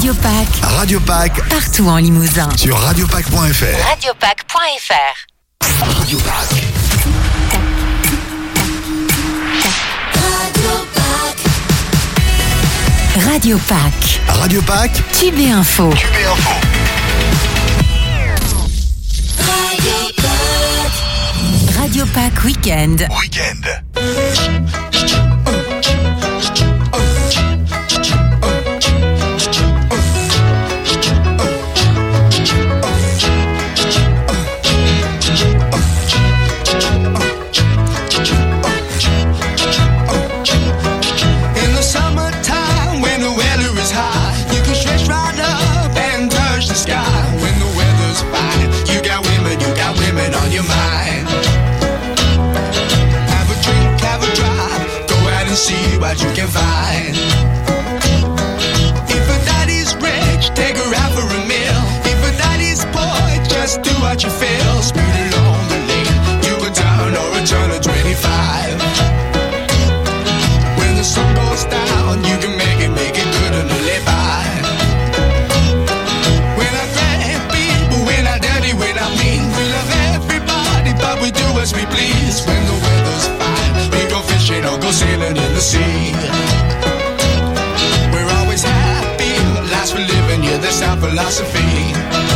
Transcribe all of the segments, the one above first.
Radio Pack. Radio Pack. Partout en Limousin. Sur radiopack.fr. Radiopack.fr. Radio Pack. Radio Pack. Radio Pack. Tube et Info. Radio Pack Weekend. See what you can find. If a daddy's rich, take her out for a meal. If a daddy's poor, just do what you feel. Speed along the lane, you go down or a turn of 25. When the sun goes down, you can make it good and live by. We're not great people, we're not dirty, we're not mean. We love everybody, but we do as we please. When the weather's fine, we go fishing or go sailing in the sea. We're always happy, last for living, yeah, that's our philosophy.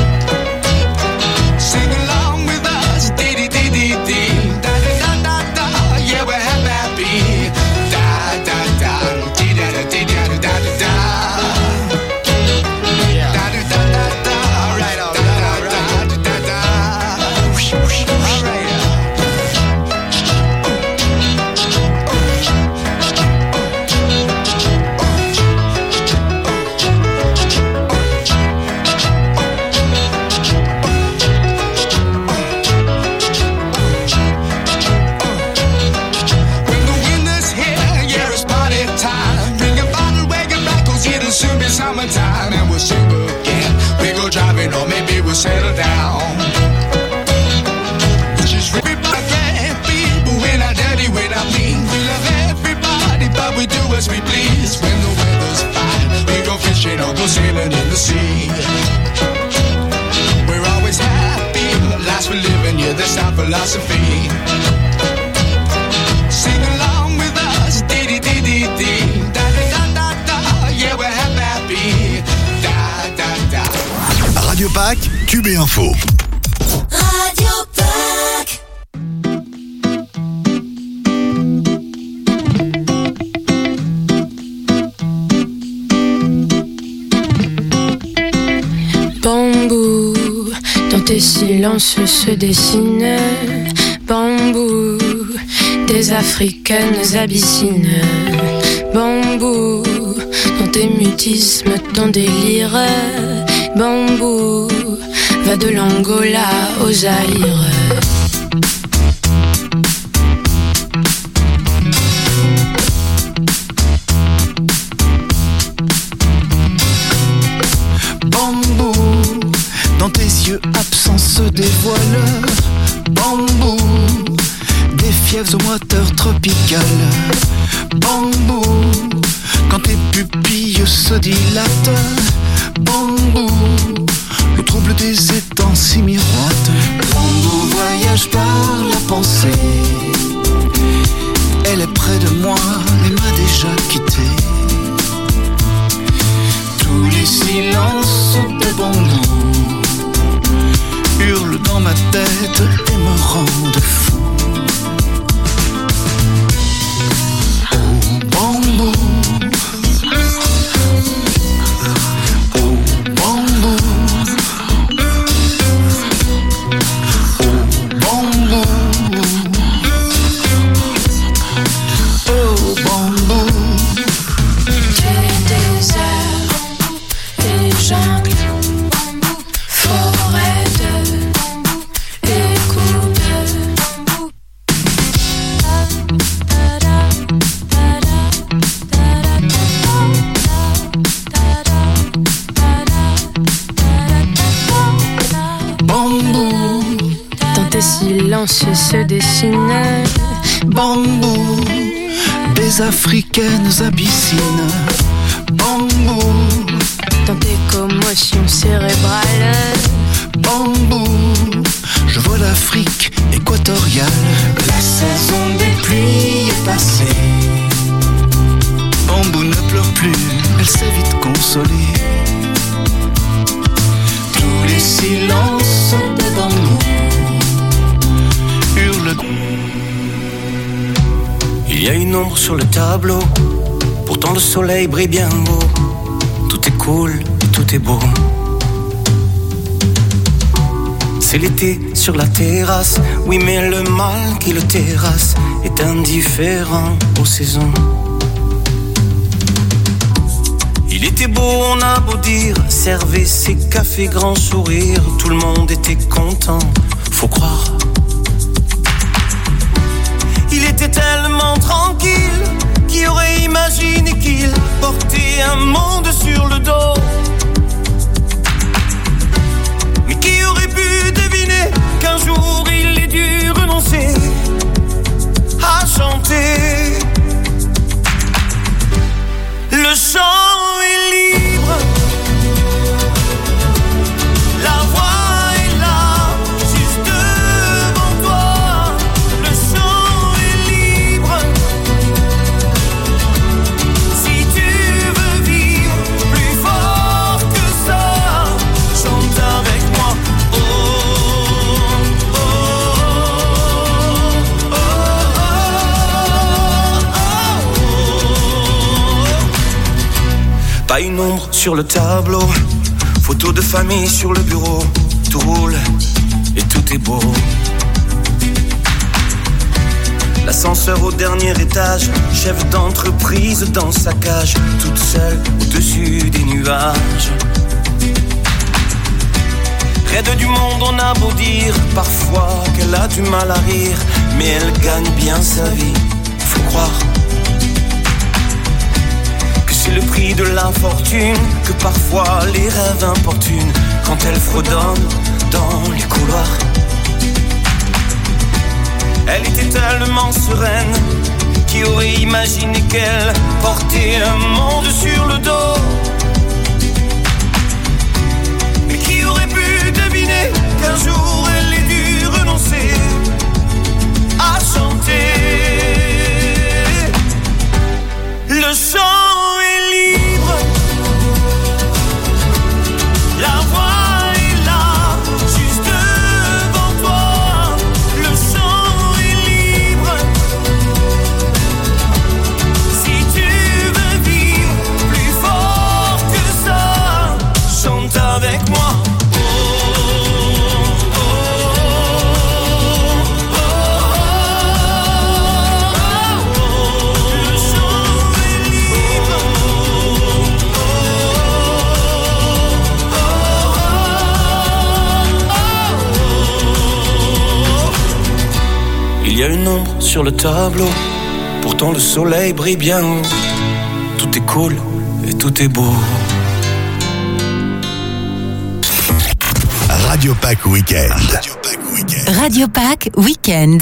Sing along with us, dee-dee-dee-dee-dee, da-da-da-da-da, yeah, we're happy, da-da-da, dee-da-da-dee-da-da-da-da, da-da-da-da-da, right on, da-da-da-da-da, all right. Summertime and we'll sing again. We go driving or maybe we'll settle down. It's just everybody, people, we're not dirty, we're not mean. We love everybody, but we do as we please. When the weather's fine, we go fishing or go sailing in the sea. We're always happy, last for living, yeah, that's our philosophy. Sing along with us, dee-dee-dee-dee-dee, da-da-da-da-da, yeah, we're happy. Radio Pack, Tube et Info. Radio Pack. Bambou, dans tes silences se dessinent. Bambou, des africaines abyssines. Bambou, dans tes mutismes, ton délire. Bambou, va de l'Angola au Zaïre. Bambou, dans tes yeux absents se dévoile. Bambou, des fièvres aux moteurs tropicales. Bambou, quand tes pupilles se dilatent. Bambou, le trouble des étangs s'y miroite. Bambou voyage par la pensée. Elle est près de moi et m'a déjà quitté. Tous les silences de bambou hurlent dans ma tête et me rendent fou. Oh bambou, silence se dessine. Bambou, des africaines abyssines. Bambou, dans tes commotion cérébrale. Bambou, je vois l'Afrique équatoriale. La saison des pluies est passée. Bambou ne pleure plus, elle s'est vite consolée. Tous les silences de bambou hurlent. Il y a une ombre sur le tableau, pourtant le soleil brille bien haut. Tout est cool, tout est beau. C'est l'été sur la terrasse, oui mais le mal qui le terrasse est indifférent aux saisons. Il était beau, on a beau dire, servez ses cafés grand sourire, tout le monde était content, faut croire. Il était tellement tranquille, qui aurait imaginé qu'il portait un monde sur le dos. Mais qui aurait pu deviner qu'un jour il ait dû renoncer à chanter. Le chant est libre, la voix est là, juste devant toi. Le chant est libre, si tu veux vivre plus fort que ça, chante avec moi. Oh, oh, oh, oh, oh. Pas une ombre sur le tableau, photo de famille sur le bureau. Tout roule et tout est beau. L'ascenseur au dernier étage, chef d'entreprise dans sa cage, toute seule au-dessus des nuages. Raide du monde, on a beau dire parfois qu'elle a du mal à rire, mais elle gagne bien sa vie, faut croire. C'est le prix de l'infortune, que parfois les rêves importunent quand elle fredonne dans les couloirs. Elle était tellement sereine, qui aurait imaginé qu'elle portait un monde sur le dos. Mais qui aurait pu deviner qu'un jour elle ait dû renoncer à chanter. Le chant est libre, la voix est là, juste devant toi. Le chant est libre, si tu veux vivre plus fort que ça, chante avec moi. Il y a une ombre sur le tableau, pourtant le soleil brille bien haut. Tout est cool et tout est beau. Radio Pack Weekend. Radio Pack Weekend.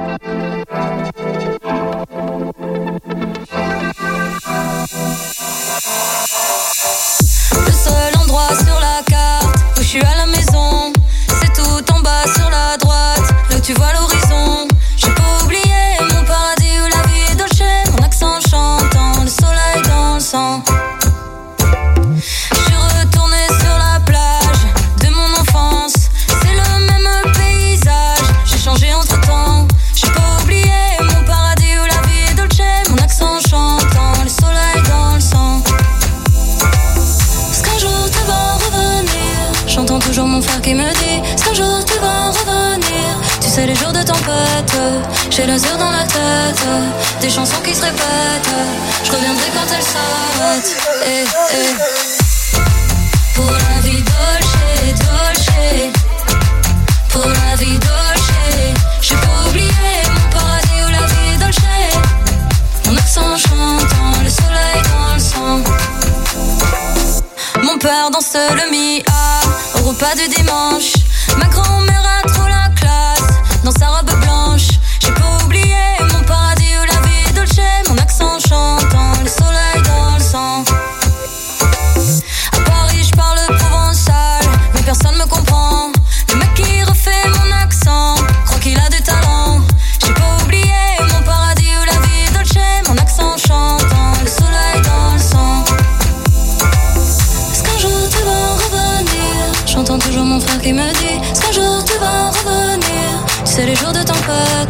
Le seul endroit sur la carte où je suis à la maison, c'est tout en bas sur la droite, là où tu vois l'horizon. J'ai pas oublié mon paradis où la vie est dolce, mon accent chantant, le soleil dans le sang. Je suis retournée sur la plage de mon enfance, c'est le même paysage, j'ai changé entre temps. J'ai pas oublié mon paradis où la vie est dolce, mon accent chantant, le soleil dans le sang. Est-ce qu'un jour tu vas revenir? J'entends toujours mon frère qui me dit, est-ce qu'un jour tu vas revenir? Tu sais les jours de tempête, j'ai l'azur dans la tête, des chansons qui se répètent, je reviendrai quand elles s'arrêtent. Eh, eh. Pour la vie dolce, dolce, pour la vie dolce, j'ai pas oublié mon paradis où la vie est dolce, mon accent chantant, le soleil dans le sang. Mon père danse le mi-a au repas du dimanche, ma grand-mère a trop la classe dans sa robe blanche. J'ai pas oublié mon paradis où la vie est dolce, mon accent chantant, le soleil dans le sang. À Paris je parle provençal,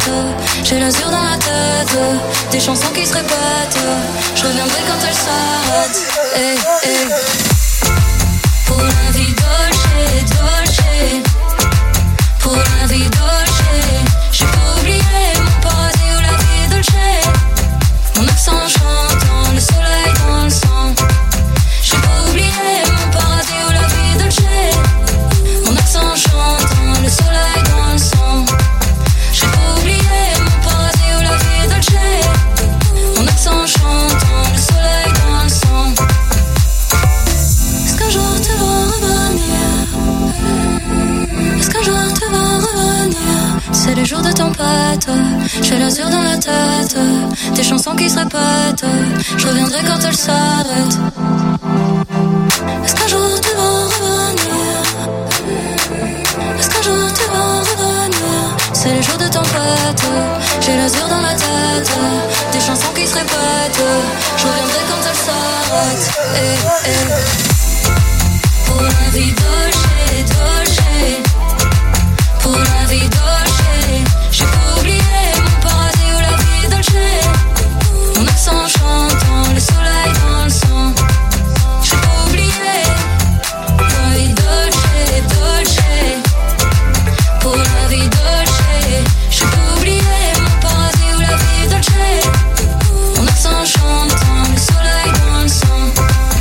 répète. J'ai l'azur dans la tête, des chansons qui se répètent. Je reviendrai quand elles s'arrêtent. Hey, hey. Pour la vie dolce, dolce. Pour la vie dolce. J'ai pas oublié mon paradis où la vie est dolce. Mon accent chantant, le soleil dans le sang. J'ai pas oublié mon paradis où la vie est dolce. Mon accent chantant, le soleil dans le sang. J'ai pas oublié mon paradis où la vie est dolce. Mon accent chantant, le soleil dans le sang. Est-ce qu'un jour tu vas revenir? Est-ce qu'un jour tu vas revenir? C'est les jours de tempête, j'ai l'azur dans la tête, des chansons qui se répètent. Je reviendrai quand elles s'arrêtent. Est-ce qu'un jour tu vas revenir? Est-ce qu'un jour tu vas revenir? C'est les jours de tempête, j'ai l'azur dans la tête, des chansons qui se répètent. Je reviendrai quand elles s'arrêtent. Hey, hey. Pour la vie dolce, dolce. Pour la vie dolce. J'ai pas oublié mon paradis où la vie est dolce. Mon accent chantant, le soleil dans le sang. J'ai pas oublié pour la vie dolce, dolce. Pour la vie dolce. J'ai pas oublié mon paradis où la vie est dolce. Mon accent chantant, le soleil dans le sang.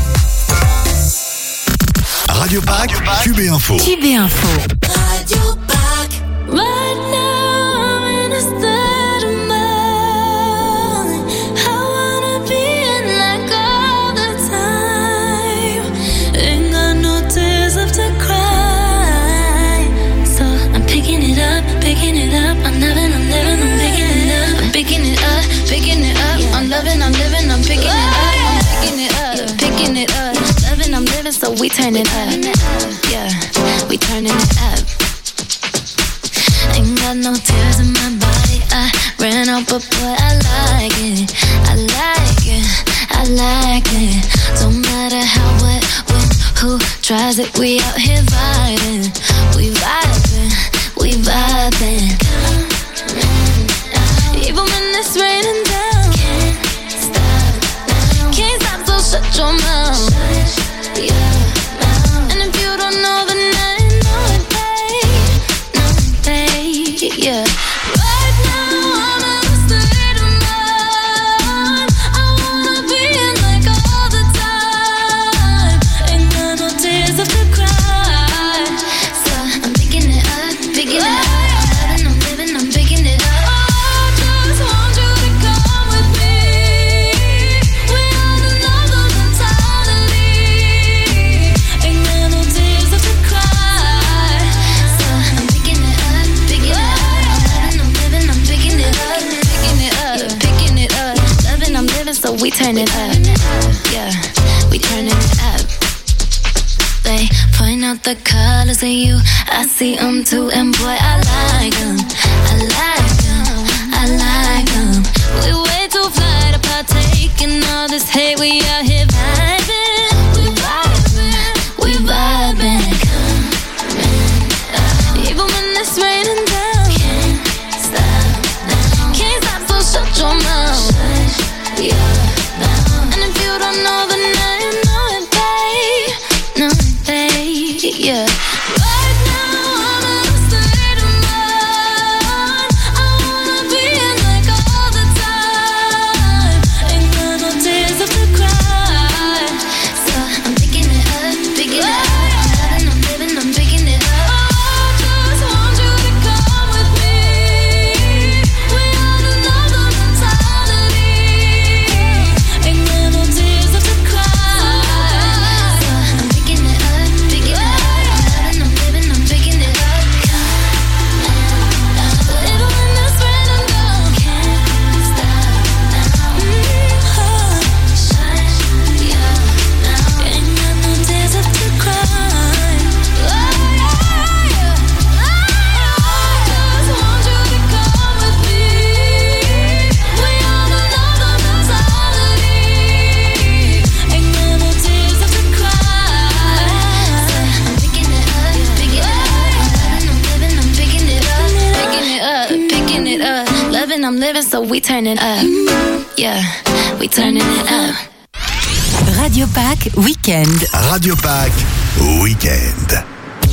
Radio Pack, Cube et Info. Cube et Info. Radio Pack. Right now I'm in a state of mind. I wanna be in like all the time. Ain't got no tears left to cry. So I'm picking it up, picking it up. I'm living, I'm picking it up. I'm picking it up, picking it up. I'm loving, I'm living, I'm picking it up. I'm picking it up, picking it up. I'm living, so we turn it up. Yeah, we turning it up. Ain't got no tears in my body. I ran out, but boy, I like it. I like it. I like it. Don't matter how, what, when, who tries it. We out here vibing. We vibing. We vibing. Even when it's raining down. Can't stop, so shut your mouth. And if you don't know, then I know it, babe. No, babe, yeah. Right now I'm in a state of mind. I wanna be in like all the time. Ain't got no tears left to cry. So I'm picking it up, picking it up. I'm living, I'm picking it up. I just want you to come with me. We on another mentality. Ain't got no tears left to cry. So I'm picking it up, picking it up. I'm living, I'm picking it up, picking it up, picking it up. Loving, I'm living, so we turn it up. Yeah, we turning it up. They point out the colors in you, I see them too, and boy, I like them. I like them, I like them. We way too fly to partake in all this hate. We out here vibing, we vibing, we vibing. Even when it's raining down, can't stop, so shut your mouth. And if you don't know, then I know it, babe. No, babe, yeah. Right now I'm in a state of mind. I wanna be in like I'm living, so we turning up. Yeah, we turning it up. Radio Pack Weekend. Radio Pack Weekend.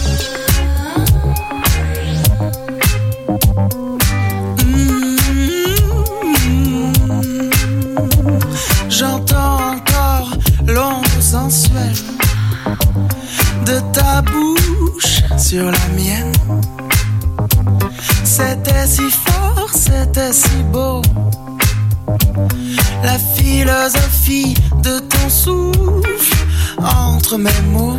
J'entends encore l'ombre sensuelle de ta bouche sur la mienne. C'était si fort, c'était si beau. La philosophie de ton souffle entre mes mots.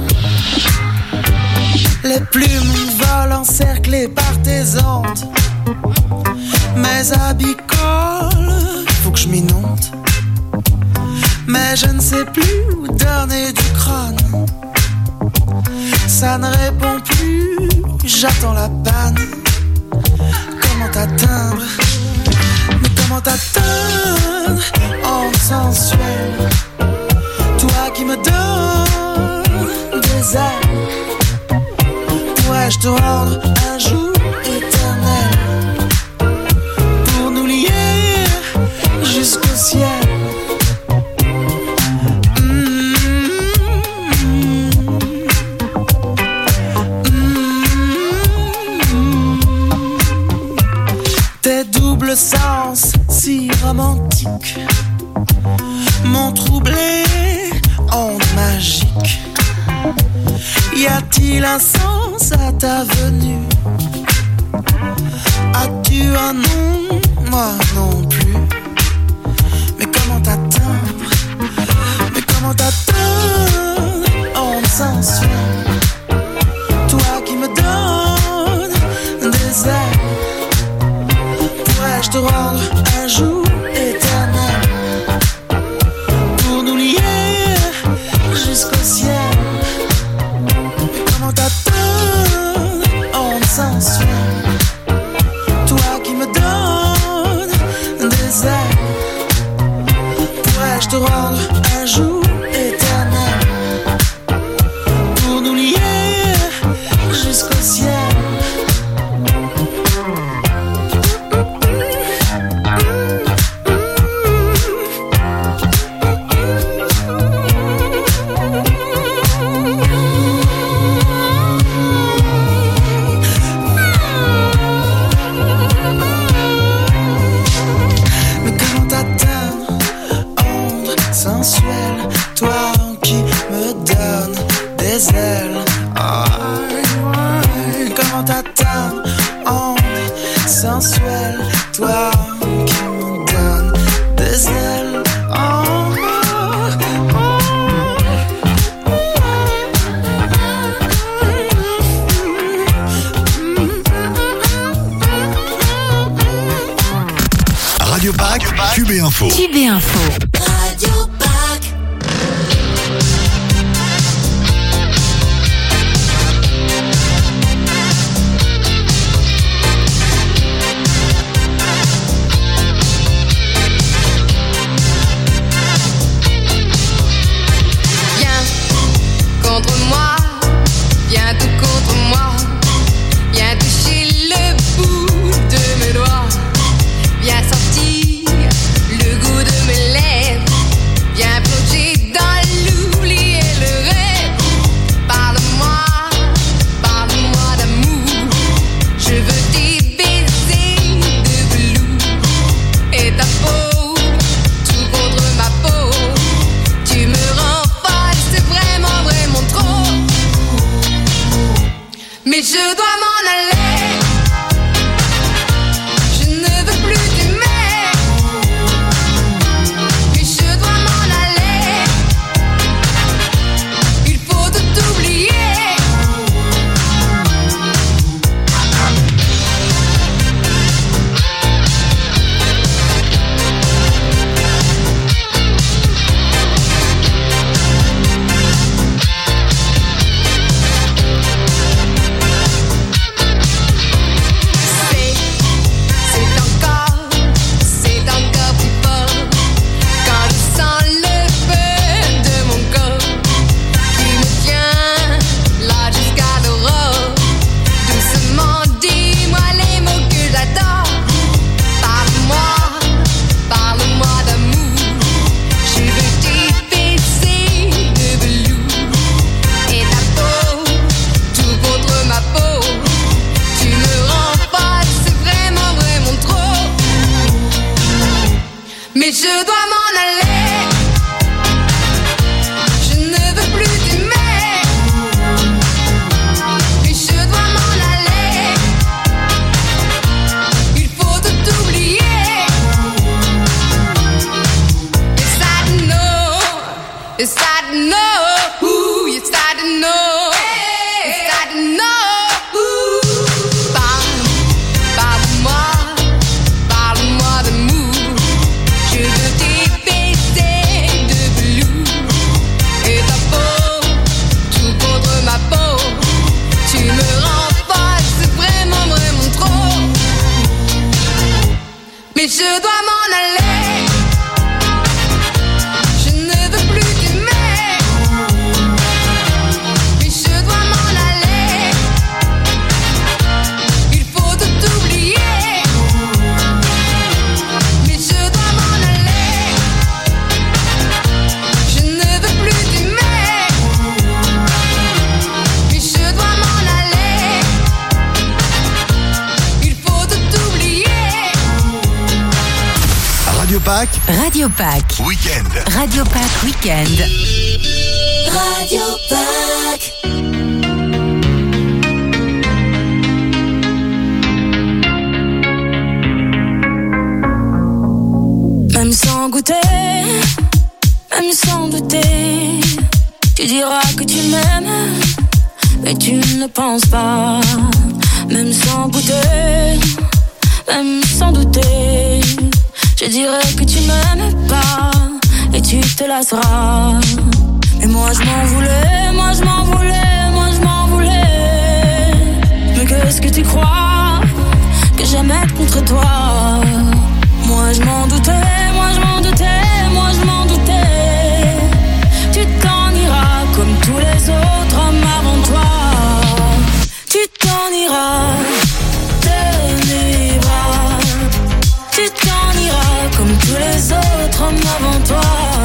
Les plumes volent encerclées par tes ondes. Mes habits collent, faut que je m'inonde. Mais je ne sais plus où donner du crâne. Ça ne répond plus, j'attends la panne. Comment t'atteindre? Mais comment t'atteindre en sensuel? Toi qui me donnes des ailes, pourrais-je te rendre un jour éternel pour nous lier jusqu'au ciel? Tes doubles sens si romantiques m'ont troublé, onde magique. Y a-t-il un sens à ta venue? As-tu un nom? Moi non plus. Mais comment t'atteindre? Mais comment t'atteindre? Onde sensuelle, toi qui me donnes des ailes, pourrais-je te rendre un jour éternel pour nous lier jusqu'au ciel? Mais comment t'atteindre, onde sensuelle, toi qui me donnes des ailes, pourrais-je te rendre un jour éternel pour nous lier jusqu'au ciel? Comment t'atteindre, onde sensuelle, toi qui me donnes des ailes. Radio Pack, QB Info. QB Info. Radio Pack. Contre moi, viens tout contre moi, viens toucher le bout de mes doigts, viens sentir le goût de mes lèvres. You start to know, ooh, you start to know, you start to know, ooh. Parle-moi d'amour, je veux tes baisers de velours et ta peau, tout contre ma peau. Tu me rends folle, c'est vraiment, vraiment trop. Mais je dois m'en aller. Je ne veux plus t'aimer. Mais je dois m'en aller. Il faut tout oublier. Mais je dois m'en aller. Je ne veux plus t'aimer. Mais je dois m'en aller. Il faut tout oublier. Radio Pack. Radio Pack. Week-end. Radio Pack Week-end. Radio Pack. Même sans goûter, même sans douter, tu diras que tu m'aimes, mais tu ne penses pas. Même sans goûter, même sans douter, je dirais que tu m'aimes pas et tu te lasseras. Mais moi je m'en voulais, moi je m'en voulais, moi je m'en voulais. Mais qu'est-ce que tu crois que j'aime être contre toi? Moi je m'en doutais, moi je m'en doutais, moi je m'en doutais. Tu t'en iras comme tous les autres hommes avant toi. Tu t'en iras de mes bras. Tu t'en iras comme tous les autres hommes avant toi.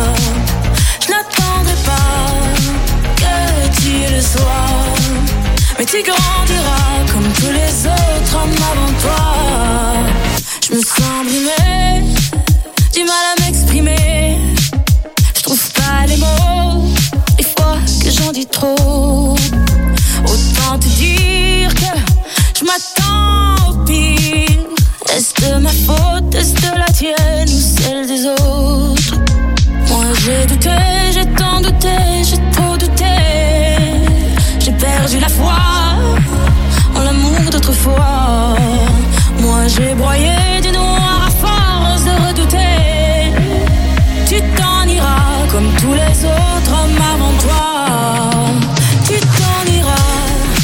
Je n'attendrai pas que tu le sois, mais tu grandiras comme tous les autres hommes avant toi. Je me sens brimée, du mal à m'exprimer. Je trouve pas les mots, des fois que j'en dis trop. Autant te dire que je m'attends au pire. Est-ce de ma faute, est-ce de la tienne ou celle des autres? Moi j'ai douté, j'ai tant douté, j'ai trop douté. J'ai perdu la foi en l'amour d'autrefois. Moi j'ai broyé du noir à force de redouter. Tu t'en iras comme tous les autres hommes avant toi. Tu t'en iras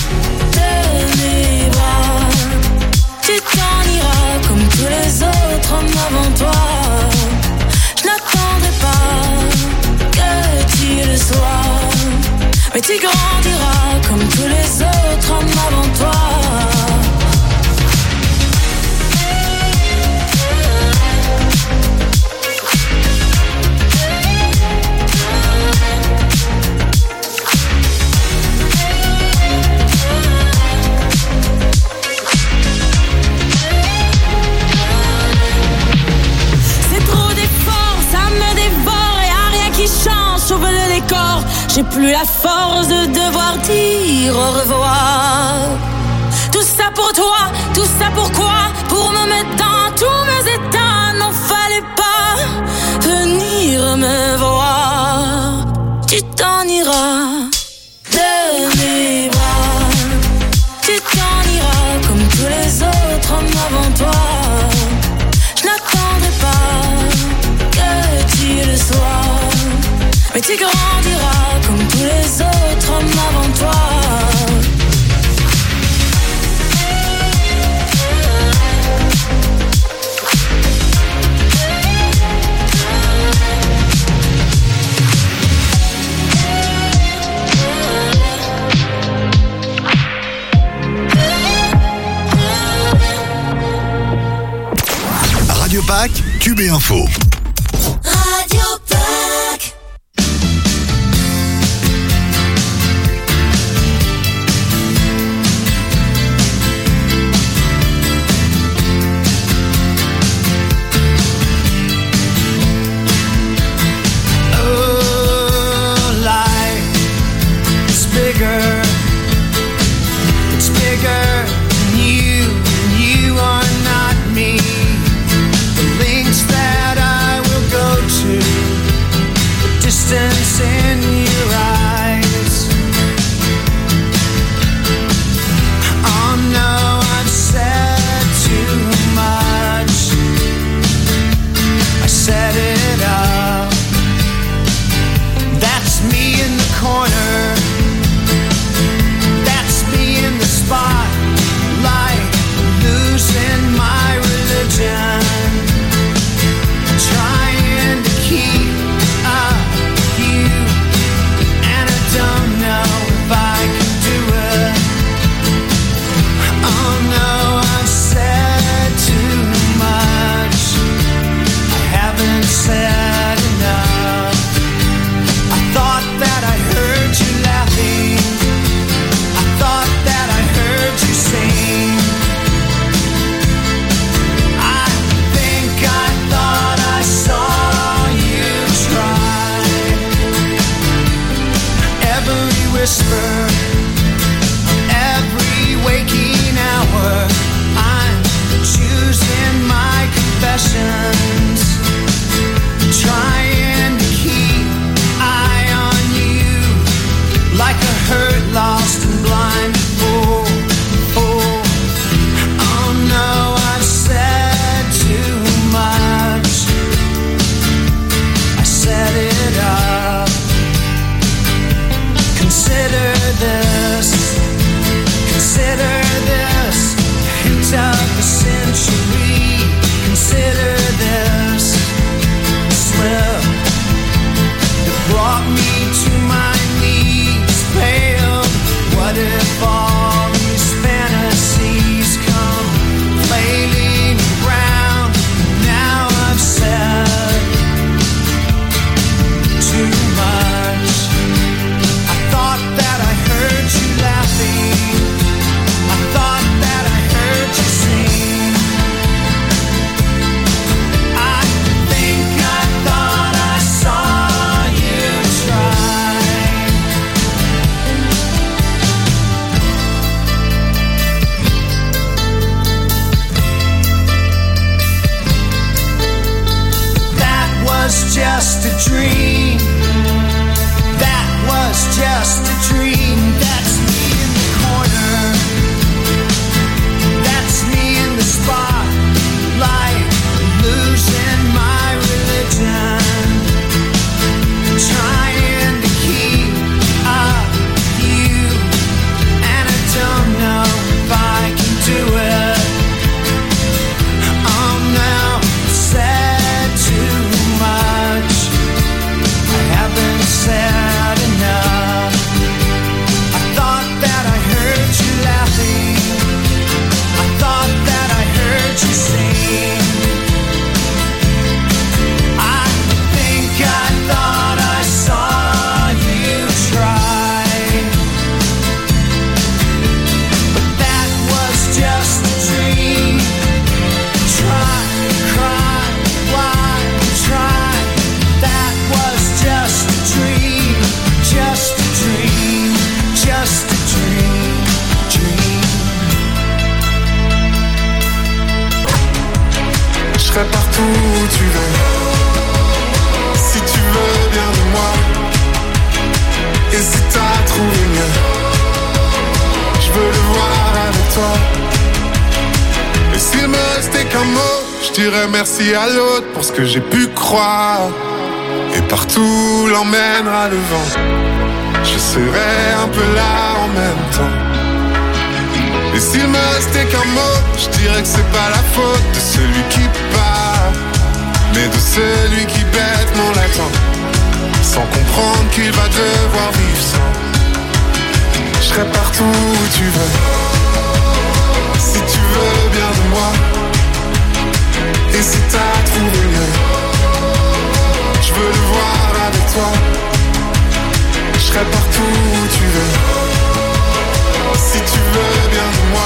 de mes bras. Tu t'en iras comme tous les autres hommes avant toi. Je n'attendrai pas que tu le sois, mais tu grandiras comme tous les autres hommes avant toi. Sauve le décor, j'ai plus la force de devoir dire au revoir. Tout ça pour toi, tout ça pourquoi? Pour me mettre dans tous mes états, n'en fallait pas venir me voir. Tu t'en iras de mes bras. Tu t'en iras comme tous les autres hommes avant toi. Je n'attendrai pas que tu le sois, mais tu grandiras comme tous les autres hommes avant toi. Radio Pack, Cube et Info. Radio Pack. You are not me. The links that I Consider this, hint of the century. Consider this slip that brought me to my knees, pale. What if all these fantasies come flailing around? Now I've said too much. I thought that I heard you laughing. I thought that I heard you sing. I think I thought I saw you try. That was just a dream. That was just a dream. That's me in the corner. That's me in the spotlight, losing my religion, trying to keep up with you, and I don't know if I can do it. Oh no, I've said too much. I haven't said enough. I thought that I heard you laughing. I thought that I heard you sing. I think I thought I saw you try. But that was just a dream. Try, cry, why try? That was just a dream. Just a dream. Just a dream. Dream. Je serai partout où tu veux, si tu veux bien de moi. Hésite à trouver mieux, je veux le voir avec toi. Et s'il me restait qu'un mot, je dirais merci à l'autre pour ce que j'ai pu croire. Et partout l'emmènera le vent, je serai un peu là en même temps. Et s'il me restait qu'un mot, je dirais que c'est pas la faute de celui qui part, mais de celui qui bêtement l'attend, sans comprendre qu'il va devoir vivre sans. Je serai partout où tu veux, si tu veux bien de moi. Hésite à trouver mieux, je veux le voir avec toi. Je serai partout où tu veux, si tu veux bien de moi.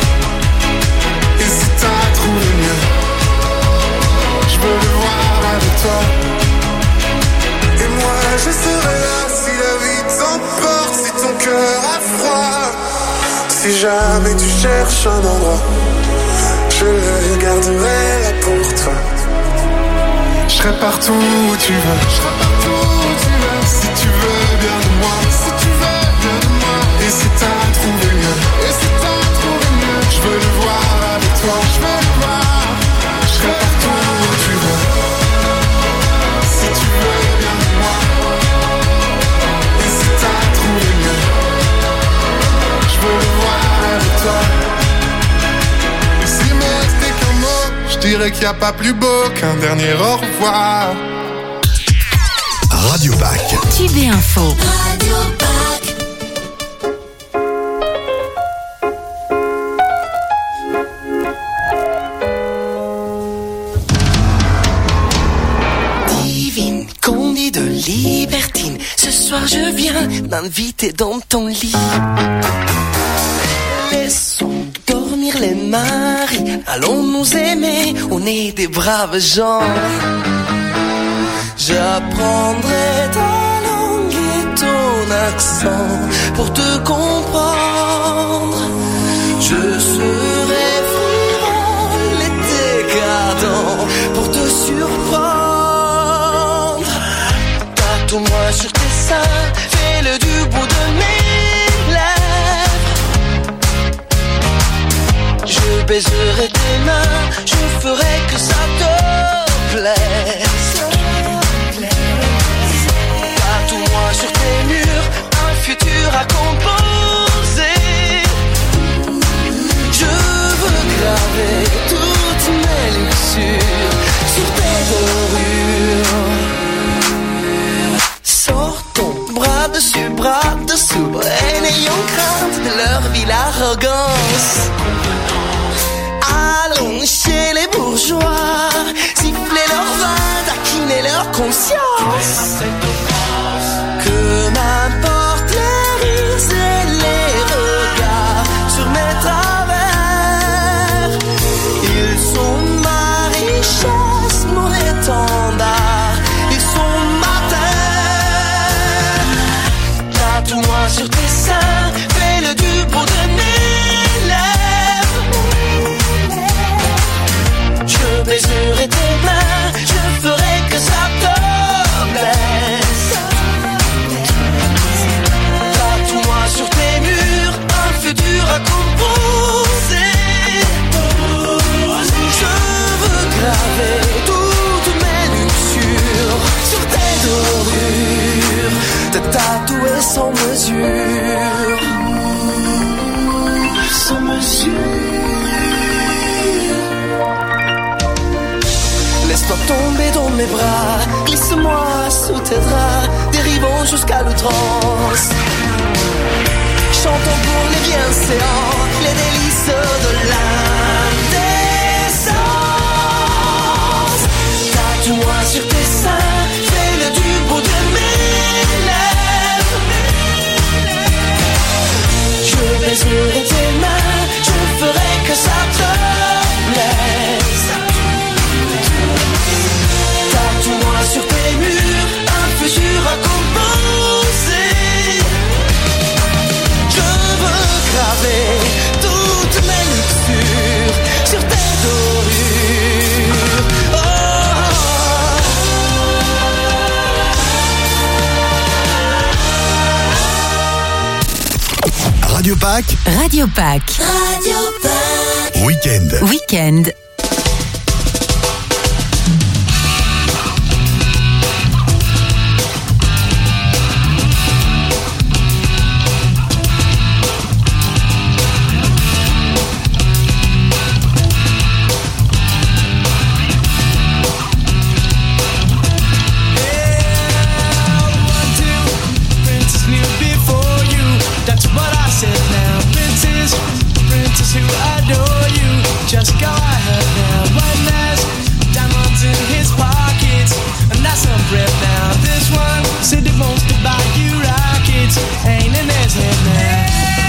Hésite à trouver mieux, je veux le voir avec toi. Et moi je serai là si la vie t'emporte, si ton cœur a froid. Si jamais tu cherches un endroit, je le garderai là pour toi. Je serai partout où tu veux, je serai partout où tu veux. Si tu veux bien de moi, si tu veux bien de moi. Hésite à trouver mieux, hésite à trouver mieux. Je veux le voir avec toi, je veux le voir. Je serai partout où tu veux, si tu veux bien de moi. Hésite à trouver mieux, je veux le voir avec toi. Et s'il me restait qu'un mot, je dirais qu'il n'y a pas plus beau qu'un dernier au revoir. Radio Pack. Tube et Info. Radio Pack. Divine, Candy de libertine. Ce soir je viens m'inviter dans ton lit. Laissons dormir les maris, allons nous aimer, on est des braves gens. J'apprendrai ta langue et ton accent pour te comprendre. Je serai frivole et décadent pour te surprendre. Tatoue-moi sur tes seins, fais-le du bout de mes lèvres. Je baiserai tes mains, je ferai que ça te plaise. Tatoue-moi sur tes murs un futur du bras dessous et n'ayons crainte de leur ville arrogance. Allons chez les bourgeois, siffler leur vin, taquiner leur conscience. Que m'importe les rires et les regards sur mes travers. Ils sont ma richesse, mon étendard. Ils sont ma terre. Tatoue-moi sur tes seins, fais-le du bout de mes lèvres. Je baiserai tes mains, je ferai que ça te blesse. Tatoue-moi sur tes murs, un futur à composer. Je veux graver toutes mes luxures sur tes dorures, te tatouer sans mesure. Sans mesure. Laisse-toi tomber dans mes bras, glisse-moi sous tes draps, dérivons jusqu'à l'outrance. Chantons pour les bienséants, les délices de l'indécence. Tatoue-moi sur tes seins, fais-le du bout de mes lèvres. Je baiserai tes mains, je ferai que ça te plaise. Tatoue-moi sur tes murs, un futur à composer. Je veux graver toutes mes luxures sur tes dorures. Radio Pâques. Radio Pâques. Radio Pâques. Week-end. Week-end. Who adore you, just go ahead now. One has diamonds in his pockets, and that's some breath now. This one said he wants to buy you rockets, ain't in his head now.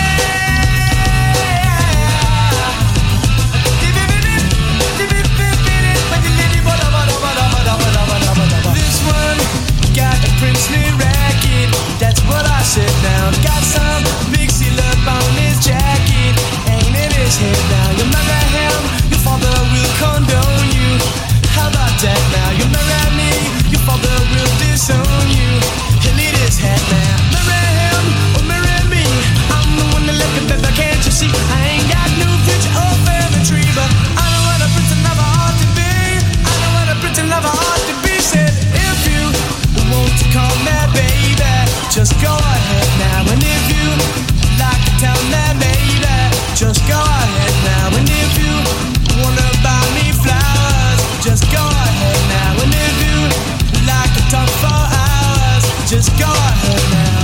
This one got a princely racket, that's what I said now. Got some big seal up on his jacket, ain't in his head now. You marry him, your father will condone you. How about that now? You marry me, your father will disown you. He'll need his head now. Marry him or marry me, I'm the one that left it better, can't you see? I ain't got no future or family tree, but I know what a prince and lover ought to be. I know what a prince and lover ought to be. Said if you want to call me baby, just go ahead now. And if you like to tell me baby, just go ahead now. And if you wanna buy me flowers, just go ahead now. And if you like to talk for hours, just go ahead now.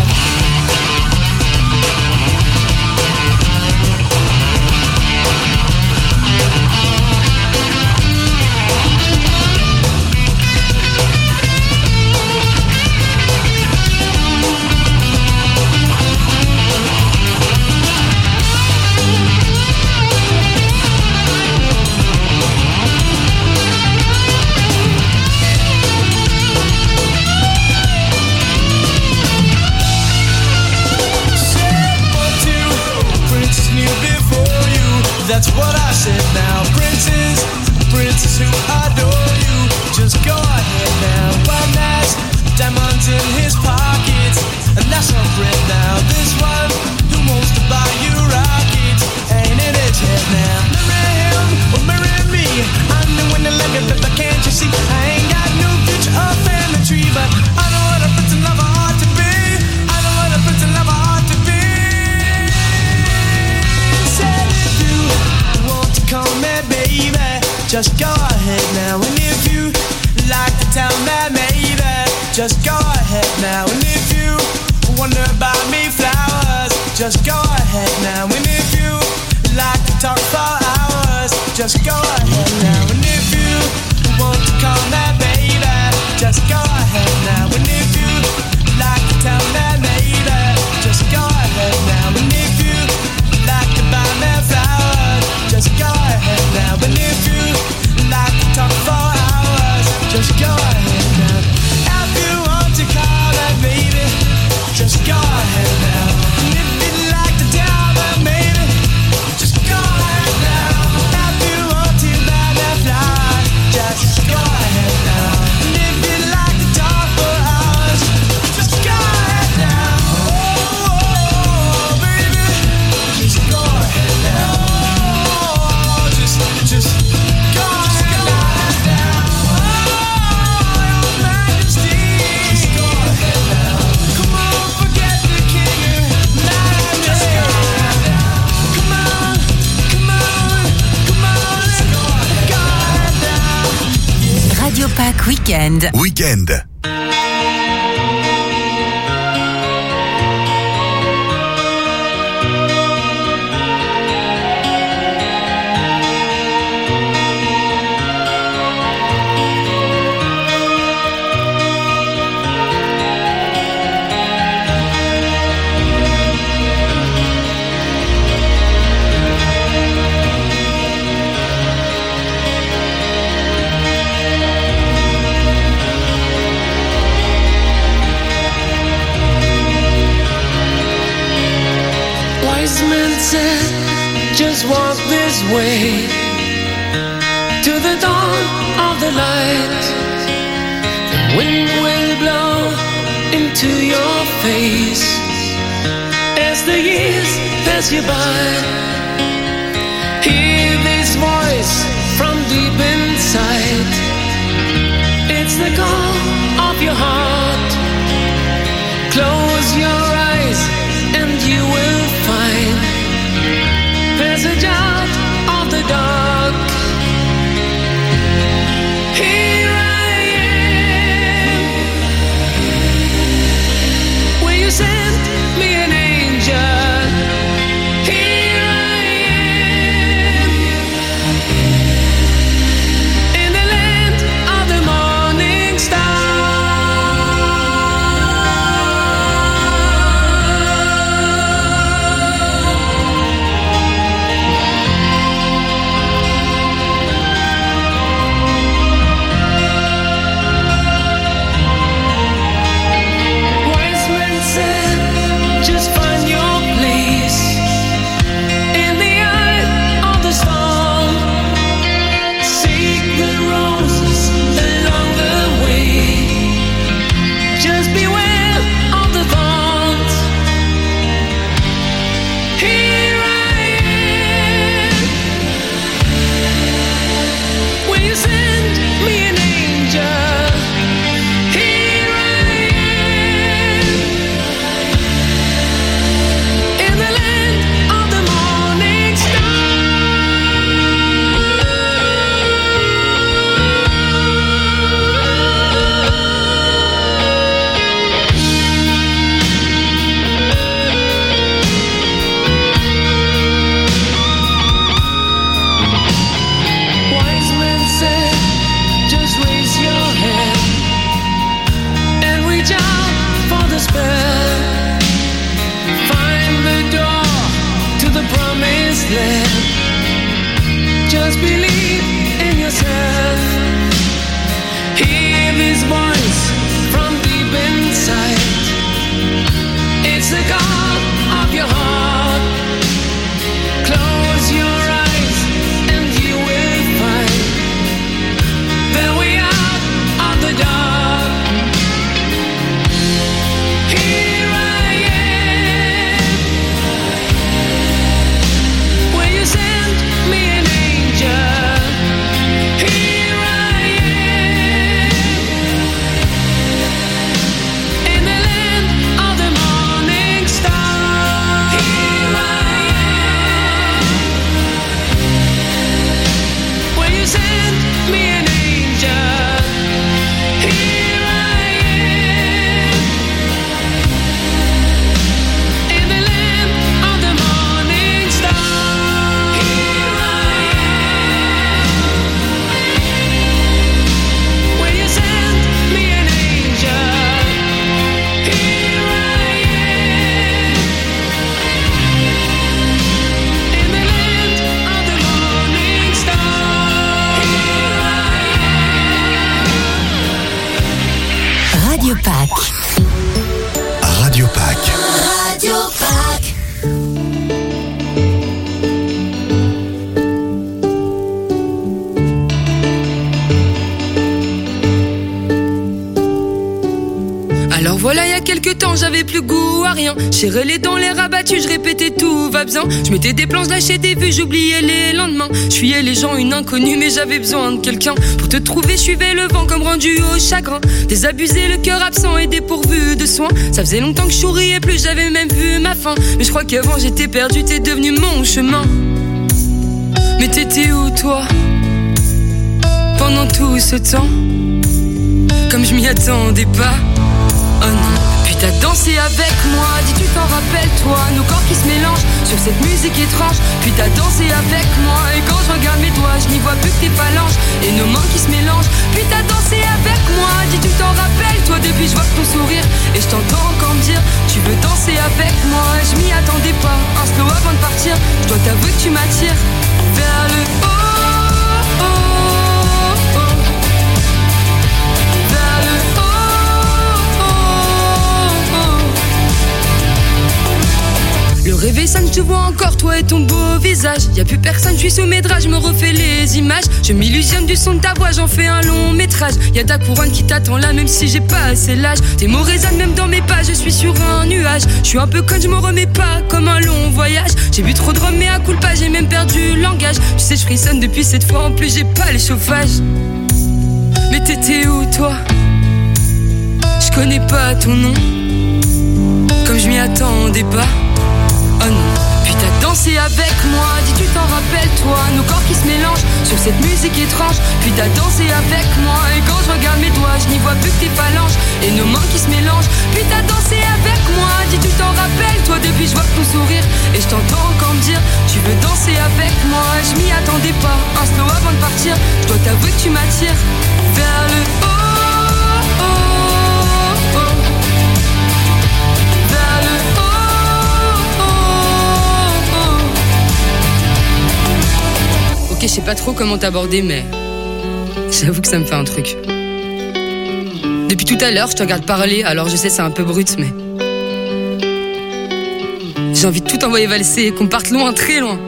That's what I said now. Princes, princes who adore you, just go ahead now. One has diamonds in his pockets, and that's some bread now. This one who wants to buy you rockets, ain't in his head now. Marry him or marry me, I'm the one that let me live, can't you see? I ain't got no future or family tree, but I know what a prince and lover ought to be. I know what a prince and lover ought to be. Said if you want to call me baby, just go ahead now. And if you like to tell me maybe, just go ahead now. And if you wonder about just go ahead now. And if you want to call me baby, just go ahead now. And if you like to tell me maybe, just go ahead now. And if you like to buy me flowers, just go ahead now. And if you like to talk for hours, just go ahead now. If you want to call me baby, just go ahead now. And if you'd like to tell me maybe, just go ahead now. If you want to buy me flowers, just go ahead now. And if you'd like to talk for hours, just go ahead now. Oh, baby, just go ahead now. Oh, just go ahead now. Oh, your Majesty, just go ahead now. Come on, forget the king and just go ahead now. Come on, let's go ahead now. Radio Pack Weekend. Weekend. Wise men said, just walk this way to the dawn of the light. The wind will blow into your face as the years pass you by. Hear this voice from deep inside. It's the call of your heart. Close your eyes and you will find passage out of the dark. Here I am. Will you send me an angel? Here I am. In the land of the morning star. Wise men said, il y a quelques temps, j'avais plus goût à rien. J'ai relais dans l'air abattu, je répétais tout va bien. Je mettais des plans, je lâchais des vues, j'oubliais les lendemains. Je fuyais les gens, une inconnue, mais j'avais besoin de quelqu'un. Pour te trouver, je suivais le vent comme rendu au chagrin. Désabusé, le cœur absent et dépourvu de soins. Ça faisait longtemps que je souriais plus, j'avais même vu ma fin. Mais je crois qu'avant j'étais perdu, t'es devenu mon chemin. Mais t'étais où toi pendant tout ce temps? Comme je m'y attendais pas. Oh non. Puis t'as dansé avec moi, dis tu t'en rappelles toi. Nos corps qui se mélangent sur cette musique étrange. Puis t'as dansé avec moi. Et quand je regarde mes doigts, je n'y vois plus que tes phalanges et nos mains qui se mélangent. Puis t'as dansé avec moi, dis tu t'en rappelles toi. Depuis je vois ton sourire et je t'entends encore me dire tu veux danser avec moi. Je m'y attendais pas, un slow avant de partir. Je dois t'avouer que tu m'attires vers le haut. Le réveil sonne, je te vois encore, toi et ton beau visage. Y'a plus personne, je suis sous mes draps, je me refais les images. Je m'illusionne du son de ta voix, j'en fais un long métrage. Y'a ta couronne qui t'attend là, même si j'ai pas assez l'âge. Tes mots résonnent même dans mes pas, je suis sur un nuage. Je suis un peu conne, je m'en remets pas, comme un long voyage. J'ai bu trop de rhum, mais à coup pas, j'ai même perdu le langage. Tu sais, je frissonne depuis cette fois, en plus j'ai pas les chauffages. Mais t'étais où toi? Je connais pas ton nom, comme je m'y attendais pas. Oh non. Puis t'as dansé avec moi, dis tu t'en rappelles toi. Nos corps qui se mélangent sur cette musique étrange. Puis t'as dansé avec moi. Et quand je regarde mes doigts, je n'y vois plus que tes phalanges et nos mains qui se mélangent. Puis t'as dansé avec moi, dis tu t'en rappelles toi. Depuis je vois ton sourire et je t'entends encore me dire tu veux danser avec moi. Je m'y attendais pas, un slow avant de partir. Je dois t'avouer que tu m'attires vers le haut. Ok, je sais pas trop comment t'aborder, mais j'avoue que ça me fait un truc. Depuis tout à l'heure, je te regarde parler, alors je sais c'est un peu brut, mais j'ai envie de tout envoyer valser et qu'on parte loin, très loin.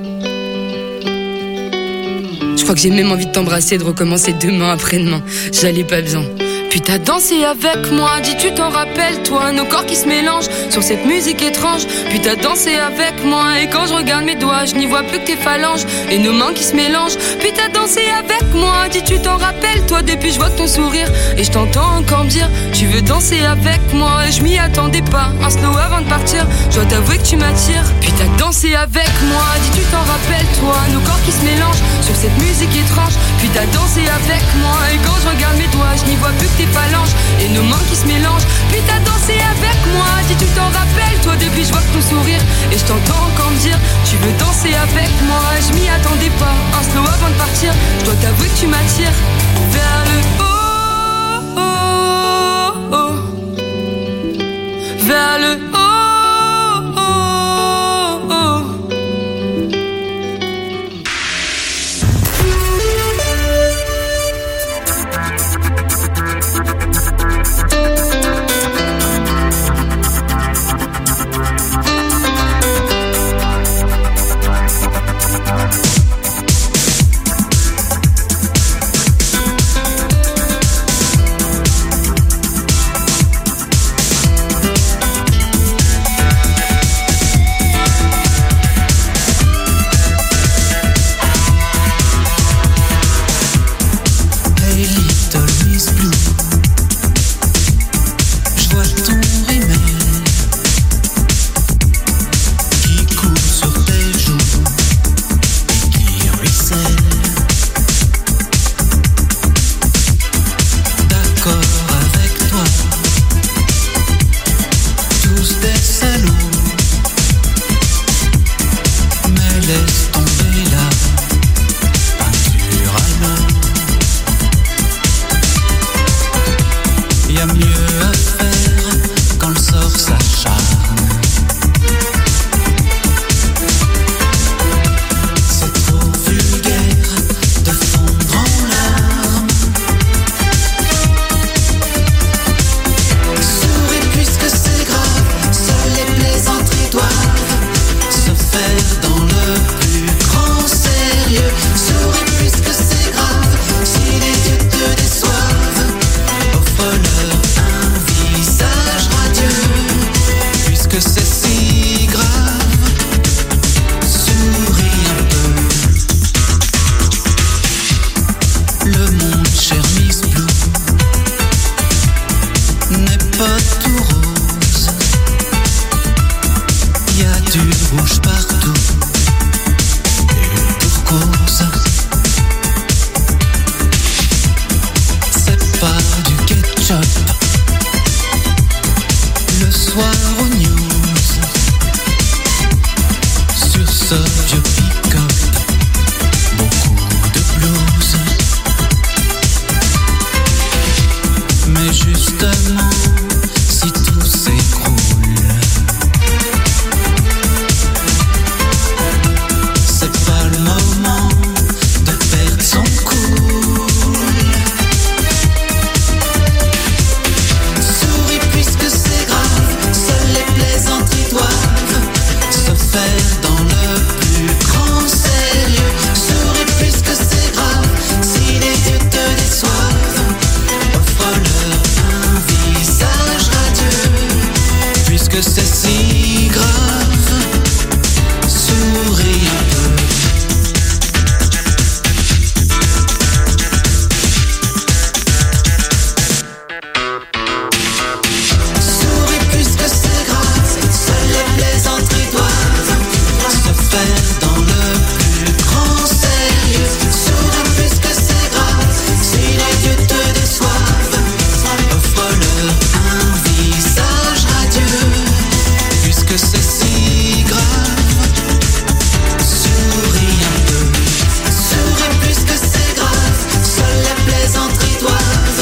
Je crois que j'ai même envie de t'embrasser et de recommencer demain après-demain. J'allais pas bien. Puis t'as dansé avec moi, dis tu t'en rappelles toi. Nos corps qui se mélangent sur cette musique étrange. Puis t'as dansé avec moi. Et quand je regarde mes doigts, je n'y vois plus que tes phalanges et nos mains qui se mélangent. Puis t'as dansé avec moi, dis tu t'en rappelles toi. Depuis je vois ton sourire et je t'entends encore me dire tu veux danser avec moi. Et je m'y attendais pas, un slow avant de partir. Je dois t'avouer que tu m'attires. Puis t'as dansé avec moi, dis tu t'en rappelles toi. Nos corps qui se mélangent sur cette musique étrange. Puis t'as dansé avec moi. Et quand je regarde mes doigts, je n'y vois plus que tes phalanges et nos mains qui se mélangent. Puis t'as dansé avec moi, dis tu t'en rappelles toi. Depuis je vois ton sourire et je t'entends encore me dire tu veux danser avec moi. Je m'y attendais pas, un slow avant de partir. Je dois t'avouer que tu m'attires vers le haut, vers le haut. soir aux news sur ce vieux pick-up, beaucoup de blues. Mais justement, si tout s'écroule, c'est pas le moment de perdre son cool. Souris puisque c'est grave, seules les plaisanteries doivent se faire dans le plus grand sérieux. Souris puisque c'est grave, si les yeux te déçoivent, offre-leur un visage radieux. Puisque c'est si grave, souris un peu. Souris puisque c'est grave, seules les plaisanteries doivent se faire dans le plus grand sérieux. Souris puisque c'est grave, si les yeux te déçoivent, offre-leur un visage radieux. Puisque c'est si grave, souris un peu. Souris puisque c'est grave, seules les plaisanteries doivent.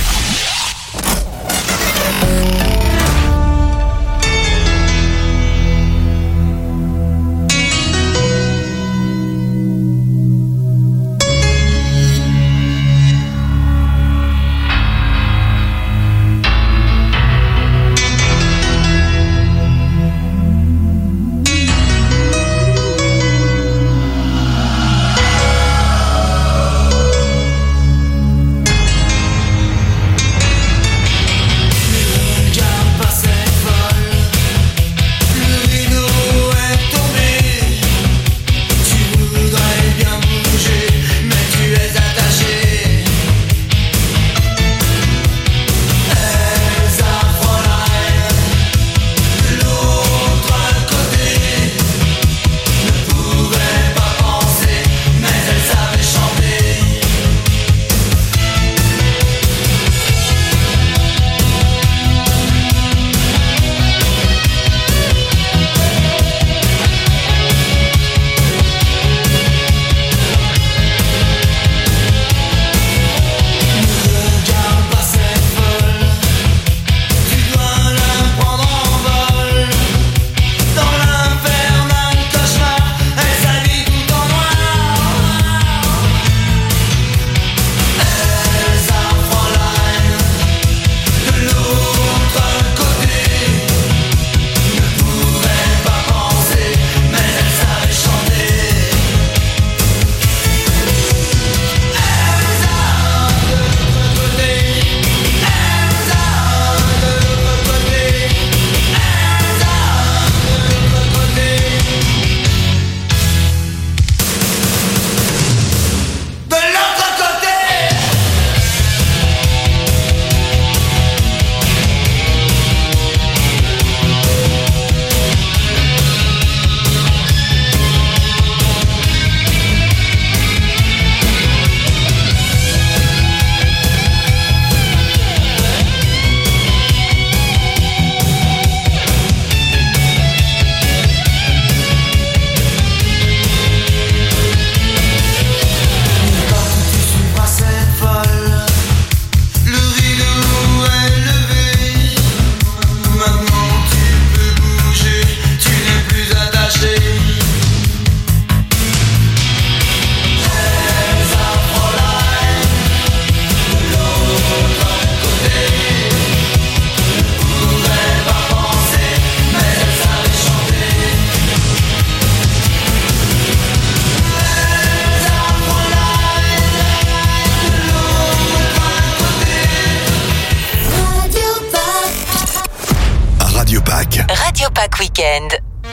Radio Pack Weekend.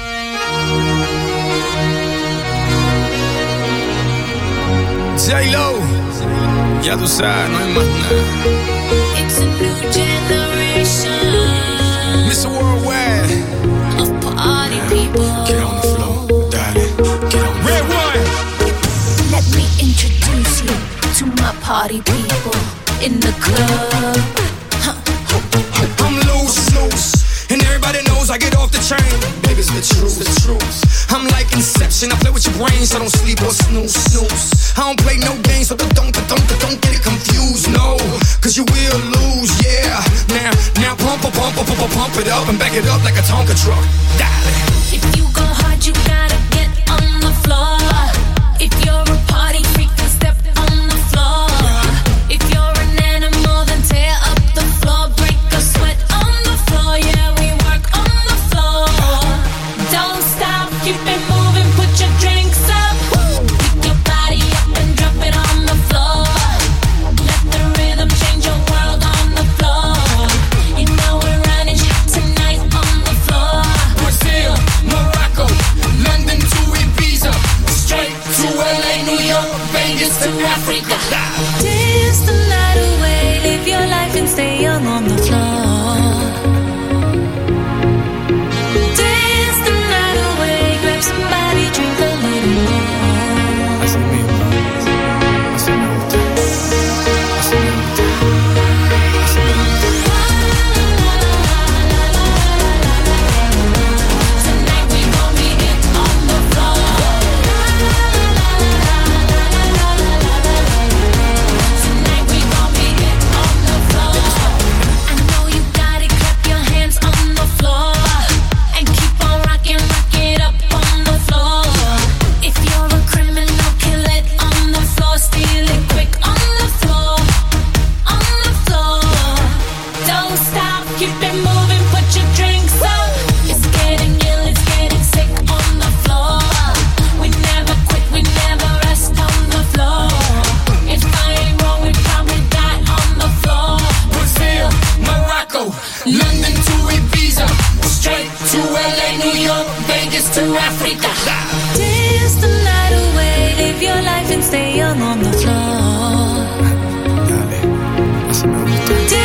J-Lo, ya tú sabes, no hay más nada. It's a new generation Mr. Worldwide of party people. Get on the floor, darling. Get on the Red One. Let me introduce you to my party people in the club. I'm loose, and everybody the chain. Baby's the truth, the truth. I'm like Inception, I play with your brain, so don't sleep or snooze, snooze. I don't play no games, so don't get it confused, no. Cause you will lose, yeah. Now pump it up and back it up like a Tonka truck. Darling. If you go hard, you gotta get on the floor. If you're a party freak, then step on the floor. If you're an animal, then tear up the floor. Break a sweat on the floor, yeah, we work on the floor. Don't stop, keep it moving, put your drinks up. Pick your body up and drop it on the floor. Let the rhythm change your world on the floor. You know we're running tonight on the floor. Brazil, Morocco, London to Ibiza, straight to LA, New York, Vegas to Africa. Dance the night away, live your life and stay young on the floor. Dance the night away, grab somebody, drink a little more. Así mismo, así me gusta, así me gusta, así me gusta. Tonight we gon' be it on the floor. Tonight we gon' be it on the floor. I know you got it, clap your hands on the floor. And keep on rocking, rock it up on the floor. If you're a criminal, kill it on the floor. Steal it quick on the floor. On the floor. Don't stop, keep it moving, put your drinks up. It's getting ill, it's getting sick on the floor. We never quit, we never rest on the floor. If I ain't wrong, we probably die on the floor. Brazil, Morocco, London to Ibiza, straight to LA, New York, Vegas to Africa. Dance the night away, live your life and stay young on the floor. Dale, así me gusta.